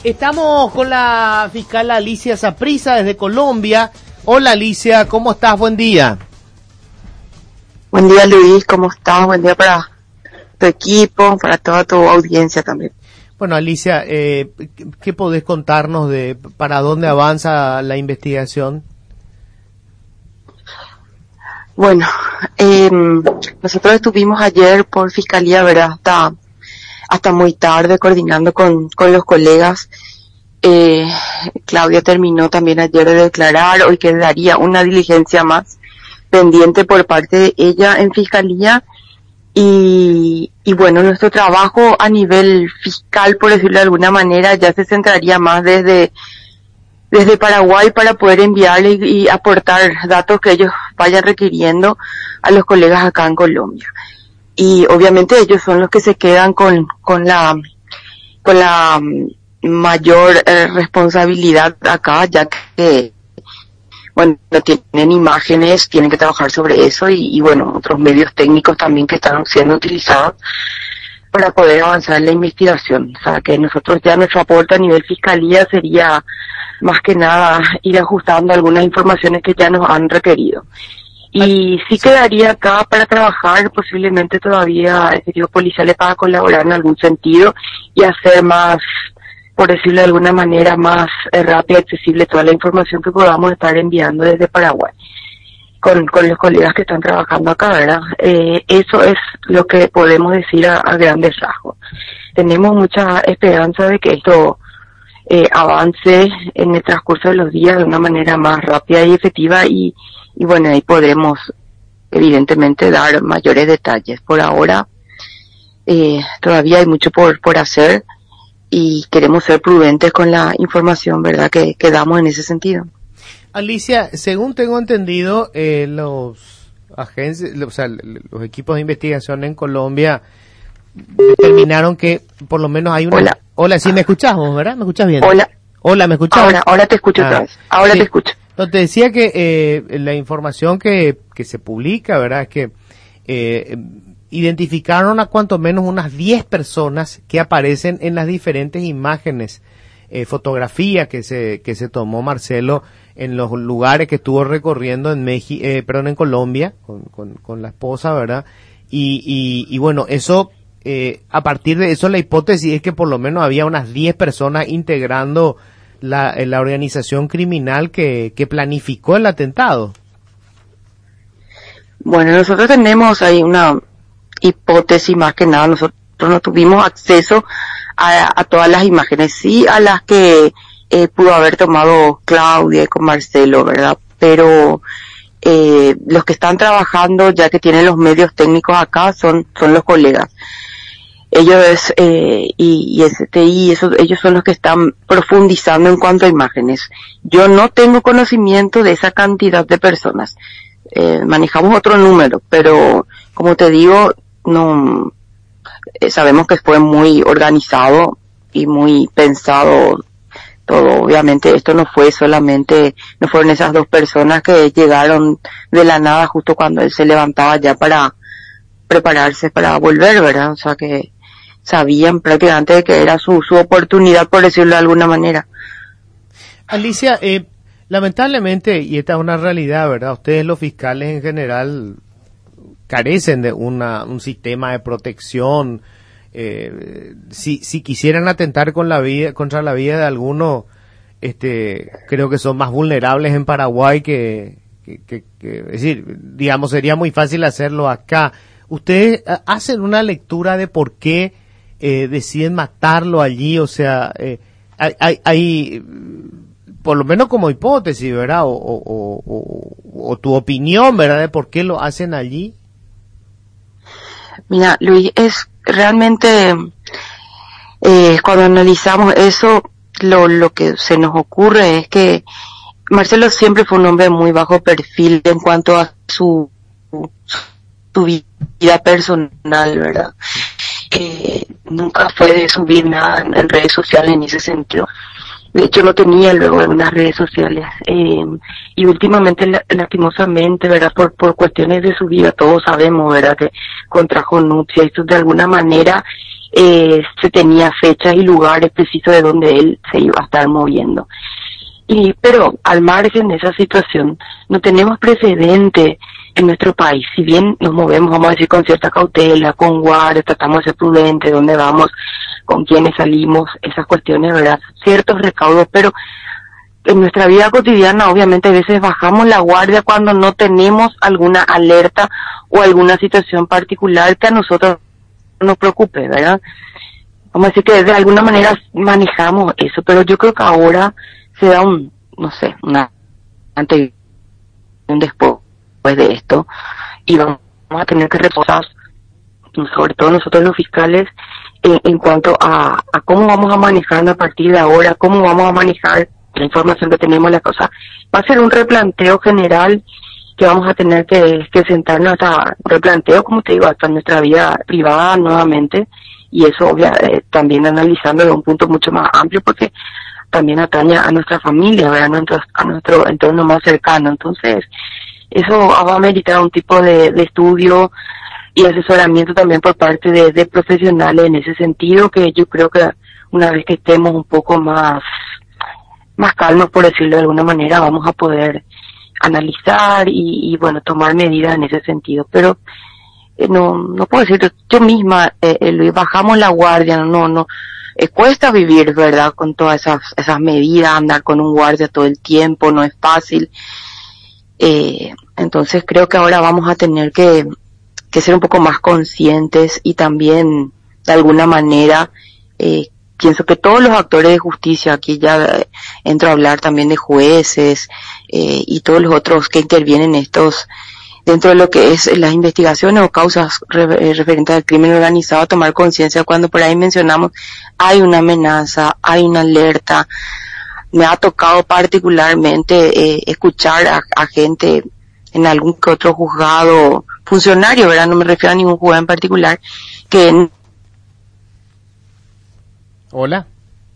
Estamos con la fiscal Alicia Saprissa desde Colombia. Hola Alicia, ¿cómo estás? Buen día. Buen día Luis, ¿cómo estás? Buen día para tu equipo, para toda tu audiencia también. Bueno Alicia, ¿qué podés contarnos de para dónde avanza la investigación? Bueno, nosotros estuvimos ayer por Fiscalía, ¿verdad? Hasta muy tarde coordinando con los colegas. Claudia terminó también ayer de declarar, hoy quedaría una diligencia más pendiente por parte de ella en Fiscalía y bueno, nuestro trabajo a nivel fiscal, por decirlo de alguna manera, ya se centraría más desde Paraguay para poder enviarle y aportar datos que ellos vayan requiriendo a los colegas acá en Colombia. Y obviamente ellos son los que se quedan con la mayor responsabilidad acá, ya que bueno, tienen imágenes, tienen que trabajar sobre eso y bueno, otros medios técnicos también que están siendo utilizados para poder avanzar en la investigación. O sea, que nosotros ya nuestro aporte a nivel fiscalía sería más que nada ir ajustando algunas informaciones que ya nos han requerido. Y sí quedaría acá para trabajar, posiblemente todavía efectivos policiales para colaborar en algún sentido y hacer más, por decirlo de alguna manera, más rápida y accesible toda la información que podamos estar enviando desde Paraguay con los colegas que están trabajando acá, ¿verdad? Eso es lo que podemos decir a grandes rasgos. Tenemos mucha esperanza de que esto avance en el transcurso de los días de una manera más rápida y efectiva y bueno, ahí podremos evidentemente dar mayores detalles. Por ahora todavía hay mucho por hacer y queremos ser prudentes con la información, ¿verdad?, que damos en ese sentido. Alicia, según tengo entendido, los los equipos de investigación en Colombia determinaron que por lo menos hay una... Hola, sí, me escuchamos, ¿verdad? ¿Me escuchas bien? Hola, ¿me escuchas? Ahora te escucho otra vez. Ahora sí. Te escucho. No, te decía que la información que se publica, ¿verdad?, es que identificaron a cuanto menos unas 10 personas que aparecen en las diferentes imágenes, fotografías que se tomó Marcelo en los lugares que estuvo recorriendo en Colombia con la esposa, ¿verdad? Y bueno, eso, a partir de eso la hipótesis es que por lo menos había unas 10 personas integrando la organización criminal que planificó el atentado. Bueno, nosotros tenemos ahí una hipótesis más que nada. Nosotros no tuvimos acceso a todas las imágenes, sí a las que pudo haber tomado Claudia con Marcelo, ¿verdad? Pero los que están trabajando, ya que tienen los medios técnicos acá, son los colegas. Ellos y STI, ellos son los que están profundizando en cuanto a imágenes. Yo no tengo conocimiento de esa cantidad de personas. Manejamos otro número, pero como te digo, no sabemos que fue muy organizado y muy pensado todo. Obviamente esto no fueron esas 2 personas que llegaron de la nada justo cuando él se levantaba ya para prepararse para volver, ¿verdad? O sea que sabían prácticamente que era su oportunidad, por decirlo de alguna manera. Alicia, lamentablemente, y esta es una realidad, ¿verdad?, ustedes los fiscales en general carecen de un sistema de protección. Si quisieran atentar contra la vida de alguno, creo que son más vulnerables en Paraguay que es decir, digamos, sería muy fácil hacerlo acá. ¿Ustedes hacen una lectura de por qué deciden matarlo allí? O sea, hay por lo menos como hipótesis, ¿verdad? O tu opinión, ¿verdad?, de por qué lo hacen allí. Mira, Luis, es realmente cuando analizamos eso, lo que se nos ocurre es que Marcelo siempre fue un hombre muy bajo perfil en cuanto a su vida personal, ¿verdad? Nunca fue de subir nada en redes sociales en ese sentido. De hecho, no tenía luego en las redes sociales. Y últimamente, lastimosamente, ¿verdad? Por cuestiones de su vida, todos sabemos, ¿verdad?, que contrajo nupcias. Esto de alguna manera se tenía fechas y lugares precisos de donde él se iba a estar moviendo. Pero al margen de esa situación, no tenemos precedente en nuestro país. Si bien nos movemos, vamos a decir, con cierta cautela, con guardia, tratamos de ser prudentes, dónde vamos, con quiénes salimos, esas cuestiones, ¿verdad? Ciertos recaudos, pero en nuestra vida cotidiana, obviamente, a veces bajamos la guardia cuando no tenemos alguna alerta o alguna situación particular que a nosotros nos preocupe, ¿verdad? Vamos a decir que de alguna manera manejamos eso, pero yo creo que ahora se da una antes y un después de esto, y vamos a tener que reposar, sobre todo nosotros los fiscales, en cuanto a cómo vamos a manejar a partir de ahora, cómo vamos a manejar la información que tenemos, la cosa. Va a ser un replanteo general que vamos a tener que sentarnos hasta replanteo, como te digo, hasta nuestra vida privada nuevamente, y eso también analizándolo de un punto mucho más amplio, porque también atañe a nuestra familia, ¿verdad? A nuestro entorno más cercano. Entonces, eso va a meritar un tipo de estudio y asesoramiento también por parte de profesionales en ese sentido, que yo creo que una vez que estemos un poco más calmos, por decirlo de alguna manera, vamos a poder analizar y bueno, tomar medidas en ese sentido. Pero no puedo decir, yo misma, bajamos la guardia, cuesta vivir, ¿verdad? Con todas esas medidas, andar con un guardia todo el tiempo, no es fácil. Entonces creo que ahora vamos a tener que ser un poco más conscientes y también, de alguna manera, pienso que todos los actores de justicia, aquí ya entro a hablar también de jueces, y todos los otros que intervienen dentro de lo que es las investigaciones o causas referentes al crimen organizado, a tomar conciencia cuando por ahí mencionamos hay una amenaza, hay una alerta. Me ha tocado particularmente escuchar a gente en algún que otro juzgado, funcionario, ¿verdad? No me refiero a ningún juzgado en particular, que... Hola.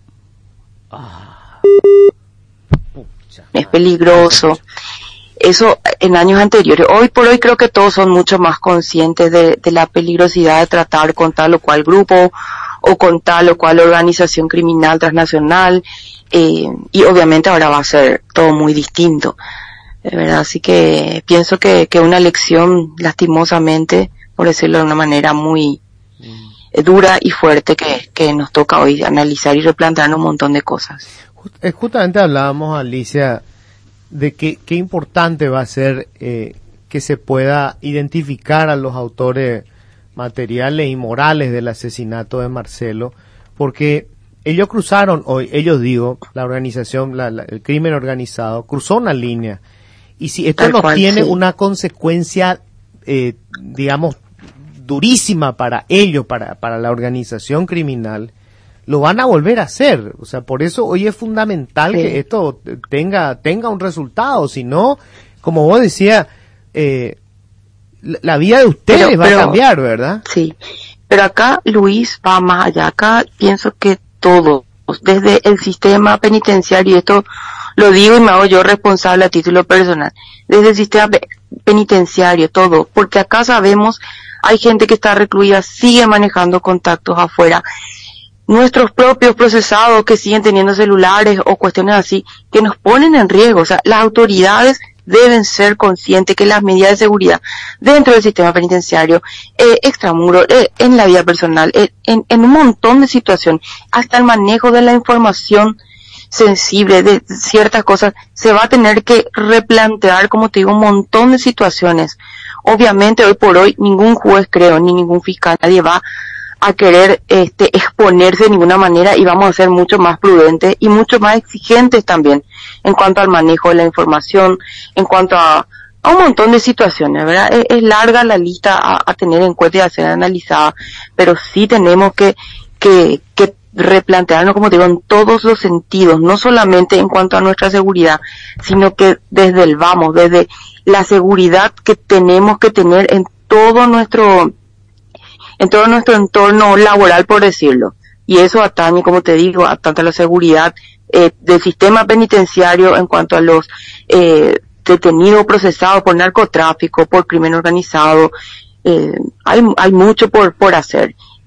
Es peligroso. Eso en años anteriores. Hoy por hoy creo que todos son mucho más conscientes de la peligrosidad de tratar con tal o cual grupo o con tal o cual organización criminal transnacional, y obviamente ahora va a ser todo muy distinto, ¿verdad? Así que pienso que una lección, lastimosamente, por decirlo de una manera muy dura y fuerte, que nos toca hoy analizar y replantearnos un montón de cosas. Justamente hablábamos, Alicia, de qué importante va a ser que se pueda identificar a los autores materiales y morales del asesinato de Marcelo, porque ellos cruzaron hoy, la organización, el crimen organizado, cruzó una línea, y si esto no tiene una consecuencia, digamos, durísima para ellos, para la organización criminal, lo van a volver a hacer. O sea, por eso hoy es fundamental que esto tenga un resultado. Si no, como vos decías, la vida de ustedes va a cambiar, ¿verdad? Sí, pero acá, Luis, va más allá. Acá pienso que todos, desde el sistema penitenciario, y esto lo digo y me hago yo responsable a título personal, desde el sistema penitenciario, todo, porque acá sabemos, hay gente que está recluida, sigue manejando contactos afuera, nuestros propios procesados que siguen teniendo celulares o cuestiones así, que nos ponen en riesgo. O sea, las autoridades deben ser conscientes que las medidas de seguridad dentro del sistema penitenciario, extramuros, en la vida personal, en un montón de situaciones, hasta el manejo de la información sensible de ciertas cosas, se va a tener que replantear, como te digo, un montón de situaciones. Obviamente hoy por hoy ningún juez, creo, ni ningún fiscal, nadie va a querer exponerse de ninguna manera, y vamos a ser mucho más prudentes y mucho más exigentes también en cuanto al manejo de la información, en cuanto a un montón de situaciones, ¿verdad? Es larga la lista a tener en cuenta y a ser analizada, pero sí tenemos que replantearnos, como te digo, en todos los sentidos, no solamente en cuanto a nuestra seguridad, sino que desde la seguridad que tenemos que tener en todo nuestro entorno laboral, por decirlo. Y eso atañe, como te digo, a tanto la seguridad del sistema penitenciario en cuanto a los detenidos procesados por narcotráfico, por crimen organizado. Hay mucho por hacer.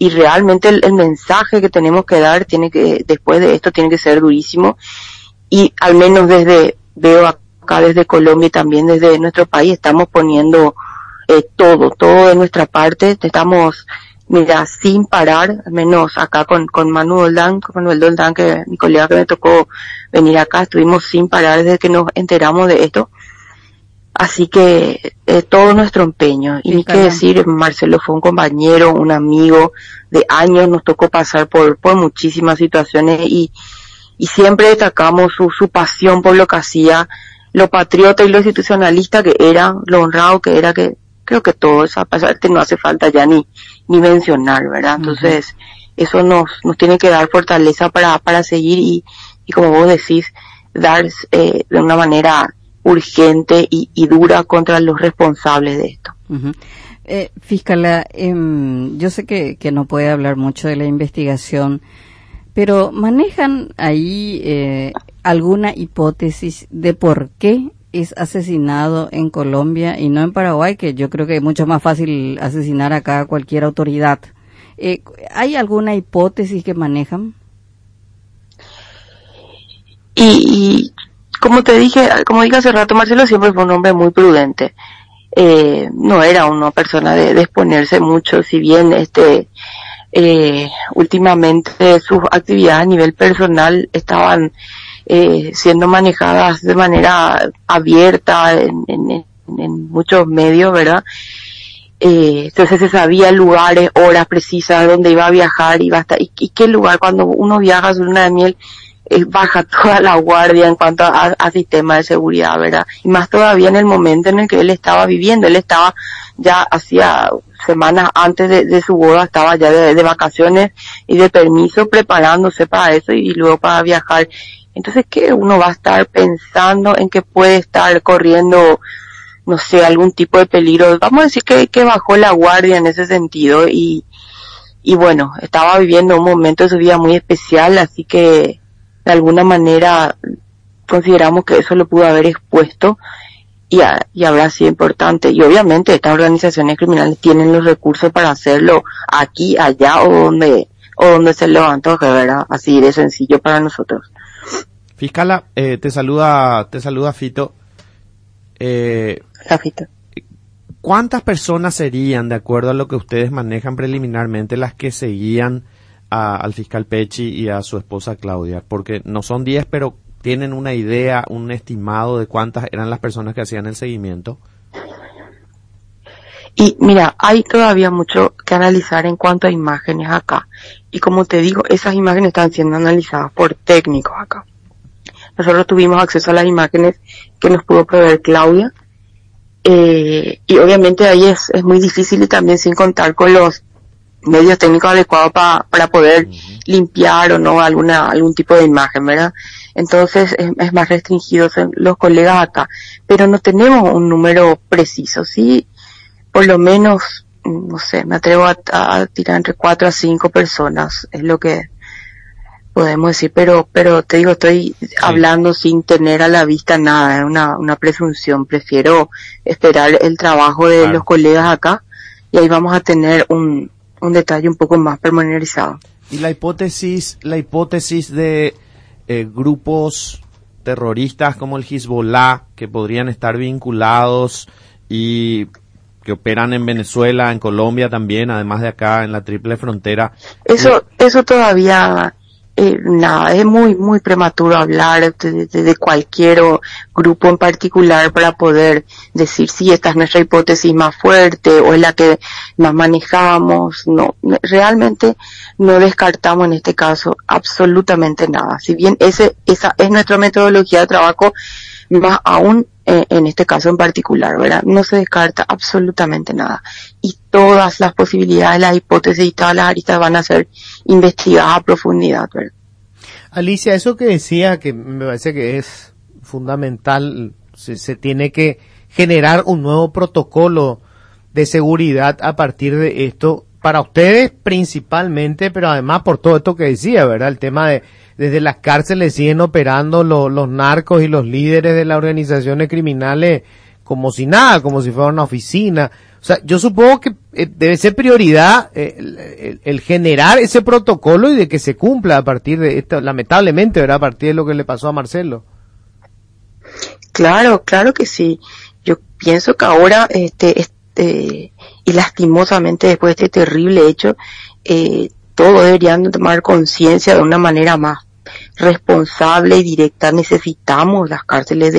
y realmente el mensaje que tenemos que dar después de esto tiene que ser durísimo, y al menos veo acá desde Colombia y también desde nuestro país estamos poniendo todo de nuestra parte, estamos, mira, sin parar, al menos acá con Manuel Doldán, que mi colega que me tocó venir acá, estuvimos sin parar desde que nos enteramos de esto. Así que todo nuestro empeño, y ni qué decir, Marcelo fue un compañero, un amigo de años, nos tocó pasar por muchísimas situaciones y siempre destacamos su pasión por lo que hacía, lo patriota y lo institucionalista que era, lo honrado que era, que creo que todo esa parte no hace falta ya ni mencionar, ¿verdad? Entonces, eso nos tiene que dar fortaleza para seguir y como vos decís, dar de una manera urgente y dura contra los responsables de esto. Fiscala, yo sé que no puede hablar mucho de la investigación, pero ¿manejan ahí alguna hipótesis de por qué es asesinado en Colombia y no en Paraguay, que yo creo que es mucho más fácil asesinar acá a cualquier autoridad? ¿Hay alguna hipótesis que manejan? Y como dije hace rato, Marcelo siempre fue un hombre muy prudente. No era una persona de exponerse mucho, si bien últimamente sus actividades a nivel personal estaban siendo manejadas de manera abierta en muchos medios, ¿verdad? Entonces se sabía lugares, horas precisas donde iba a viajar, iba a estar, y qué lugar, cuando uno viaja a su luna de miel, baja toda la guardia en cuanto a sistema de seguridad, ¿verdad? Y más todavía en el momento en el que él estaba viviendo. Él estaba ya hacía semanas antes de su boda, estaba ya de vacaciones y de permiso preparándose para eso y luego para viajar. Entonces, ¿qué uno va a estar pensando en que puede estar corriendo, no sé, algún tipo de peligro? Vamos a decir que bajó la guardia en ese sentido y bueno, estaba viviendo un momento de su vida muy especial, así que de alguna manera consideramos que eso lo pudo haber expuesto y habrá sido importante. Y obviamente estas organizaciones criminales tienen los recursos para hacerlo aquí, allá o donde se levantó, ¿verdad? Así de sencillo para nosotros. Fiscala, te saluda Fito. Fito. ¿Cuántas personas serían, de acuerdo a lo que ustedes manejan preliminarmente, las que seguían al fiscal Pecci y a su esposa Claudia? Porque no son 10, pero ¿tienen una idea, un estimado de cuántas eran las personas que hacían el seguimiento? Y mira, hay todavía mucho que analizar en cuanto a imágenes acá. Y como te digo, esas imágenes están siendo analizadas por técnicos acá. Nosotros tuvimos acceso a las imágenes que nos pudo proveer Claudia. Y obviamente ahí es muy difícil, y también sin contar con los medios técnicos adecuados para poder limpiar o no algún tipo de imagen, ¿verdad? Entonces es más restringido los colegas acá, pero no tenemos un número preciso, sí, por lo menos, no sé, me atrevo a tirar entre 4 a 5 personas, es lo que podemos decir, pero te digo, estoy hablando sin tener a la vista nada, es una presunción. Prefiero esperar el trabajo de los colegas acá y ahí vamos a tener un detalle un poco más pormenorizado. Y la hipótesis de grupos terroristas como el Hezbollah, que podrían estar vinculados y que operan en Venezuela, en Colombia también, además de acá en la triple frontera. Eso todavía nada, es muy prematuro hablar de cualquier grupo en particular para poder decir si esta es nuestra hipótesis más fuerte o es la que más manejamos. No, realmente no descartamos en este caso absolutamente nada. Si bien esa es nuestra metodología de trabajo, más aún en este caso en particular, ¿verdad? No se descarta absolutamente nada. Y todas las posibilidades, las hipótesis y todas las aristas van a ser investigadas a profundidad, ¿verdad? Alicia, eso que decía, que me parece que es fundamental, se tiene que generar un nuevo protocolo de seguridad a partir de esto, para ustedes principalmente, pero además por todo esto que decía, ¿verdad? El tema de desde las cárceles siguen operando los narcos y los líderes de las organizaciones criminales como si nada, como si fuera una oficina. O sea, yo supongo que debe ser prioridad el generar ese protocolo y de que se cumpla a partir de esto, lamentablemente, ¿verdad? A partir de lo que le pasó a Marcelo. Claro, claro que sí. Yo pienso que ahora, y lastimosamente después de este terrible hecho, todos deberían tomar conciencia de una manera más responsable y directa. Necesitamos las cárceles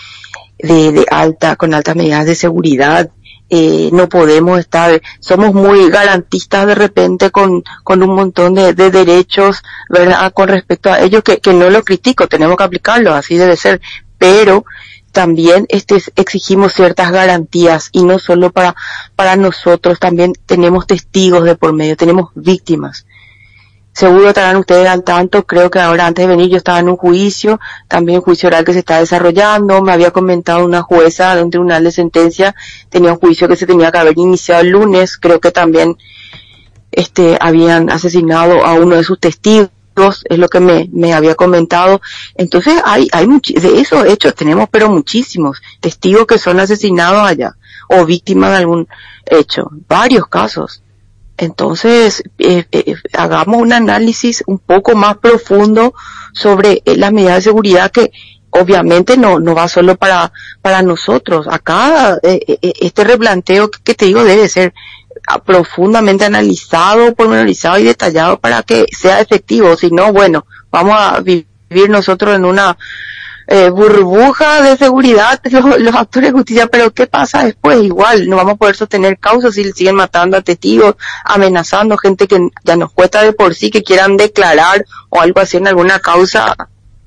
con altas medidas de seguridad. No podemos somos muy garantistas de repente con un montón de derechos, ¿verdad? Con respecto a ellos, que no lo critico, tenemos que aplicarlo, así debe ser, pero también exigimos ciertas garantías, y no solo para nosotros, también tenemos testigos de por medio, tenemos víctimas. Seguro estarán ustedes al tanto, creo que ahora antes de venir yo estaba en un juicio, también un juicio oral que se está desarrollando, me había comentado una jueza de un tribunal de sentencia, tenía un juicio que se tenía que haber iniciado el lunes, creo que también habían asesinado a uno de sus testigos, es lo que me había comentado. Entonces hay de esos hechos tenemos, pero muchísimos testigos que son asesinados allá, o víctimas de algún hecho, varios casos. Entonces, hagamos un análisis un poco más profundo sobre las medidas de seguridad, que obviamente no va solo para nosotros. Acá, este replanteo que te digo debe ser profundamente analizado, pormenorizado y detallado para que sea efectivo. Si no, bueno, vamos a vivir nosotros en una burbuja de seguridad, los actores de justicia, pero ¿qué pasa después? Igual no vamos a poder sostener causas si siguen matando a testigos, amenazando gente que ya nos cuesta de por sí que quieran declarar o algo así en alguna causa.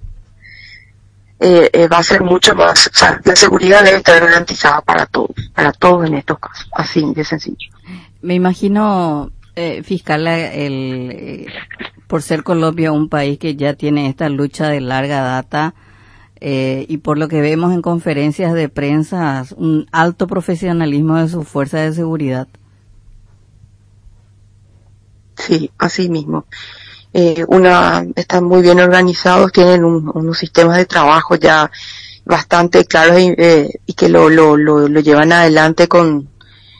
Va a ser mucho más, o sea, la seguridad debe estar garantizada para todos en estos casos, así de sencillo. Me imagino, fiscal, por ser Colombia un país que ya tiene esta lucha de larga data, y por lo que vemos en conferencias de prensa, un alto profesionalismo de sus fuerzas de seguridad. Sí, así mismo. Están muy bien organizados, tienen unos sistemas de trabajo ya bastante claros, y que lo llevan adelante con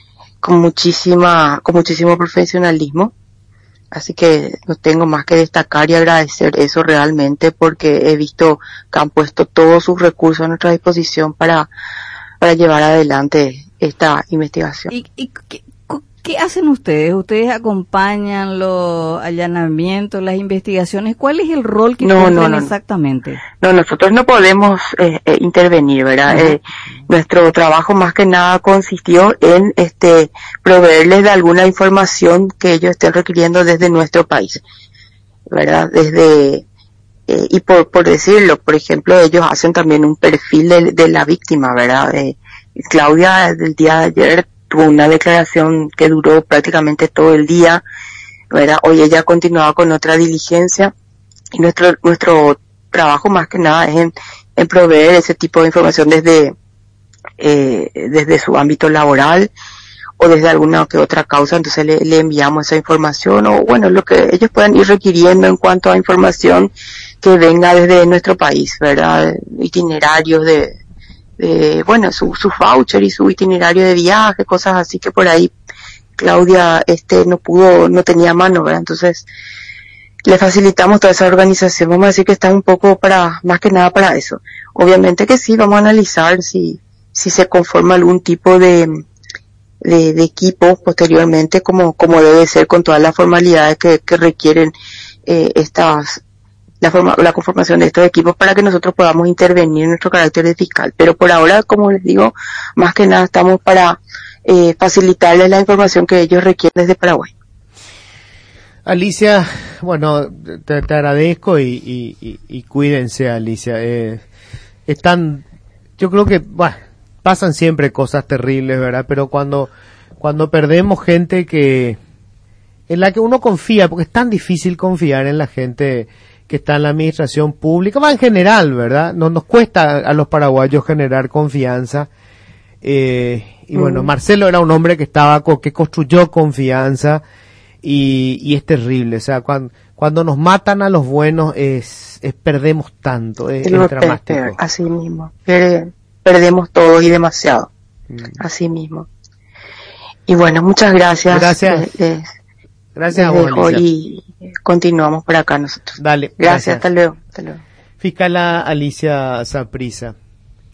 muchísimo profesionalismo. Así que no tengo más que destacar y agradecer eso realmente, porque he visto que han puesto todos sus recursos a nuestra disposición para llevar adelante esta investigación. ¿Y qué hacen ustedes? ¿Ustedes acompañan los allanamientos, las investigaciones? ¿Cuál es el rol que cumplen exactamente? No, nosotros no podemos intervenir, ¿verdad? Uh-huh. Nuestro trabajo más que nada consistió en proveerles de alguna información que ellos estén requiriendo desde nuestro país, ¿verdad? Y por decirlo, por ejemplo, ellos hacen también un perfil de la víctima, ¿verdad? Claudia, del día de ayer, tuvo una declaración que duró prácticamente todo el día, ¿verdad? Hoy ella continuaba con otra diligencia, y nuestro trabajo más que nada es en proveer ese tipo de información desde su ámbito laboral o desde alguna que otra causa. Entonces le enviamos esa información, o bueno, lo que ellos puedan ir requiriendo en cuanto a información que venga desde nuestro país, ¿verdad? Itinerarios bueno, su voucher y su itinerario de viaje, cosas así que por ahí Claudia no tenía mano, ¿verdad? Entonces le facilitamos toda esa organización. Vamos a decir que está un poco más que nada para eso. Obviamente que sí, vamos a analizar si se conforma algún tipo de equipo posteriormente, como debe ser, con todas las formalidades que requieren la conformación de estos equipos, para que nosotros podamos intervenir en nuestro carácter de fiscal. Pero por ahora, como les digo, más que nada estamos para facilitarles la información que ellos requieren desde Paraguay. Alicia, bueno, te agradezco y cuídense, Alicia. Yo creo que, pasan siempre cosas terribles, ¿verdad? Pero cuando perdemos gente en la que uno confía, porque es tan difícil confiar en la gente que está en la administración pública, en general, ¿verdad? Nos cuesta a los paraguayos generar confianza, y bueno, Marcelo era un hombre que construyó confianza, y es terrible, o sea, cuando nos matan a los buenos perdemos tanto, es dramático. Así mismo, perdemos todos y demasiado. Así mismo. Y bueno, muchas gracias. Gracias. Gracias a vos, Alicia. Y continuamos por acá nosotros. Dale. Gracias. Hasta luego. Hasta luego. Fiscal Alicia Saprissa.